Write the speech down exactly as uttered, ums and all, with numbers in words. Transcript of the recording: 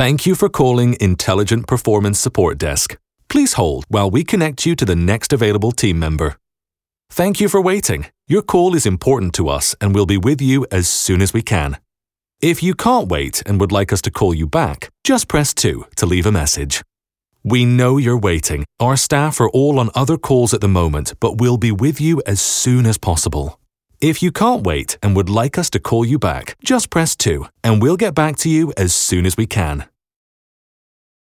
Thank you for calling Intelligent Performance Support Desk. Please hold while we connect you to the next available team member. Thank you for waiting. Your call is important to us and we'll be with you as soon as we can. If you can't wait and would like us to call you back, just press two to leave a message. We know you're waiting. Our staff are all on other calls at the moment, but we'll be with you as soon as possible. If you can't wait and would like us to call you back, just press two and we'll get back to you as soon as we can.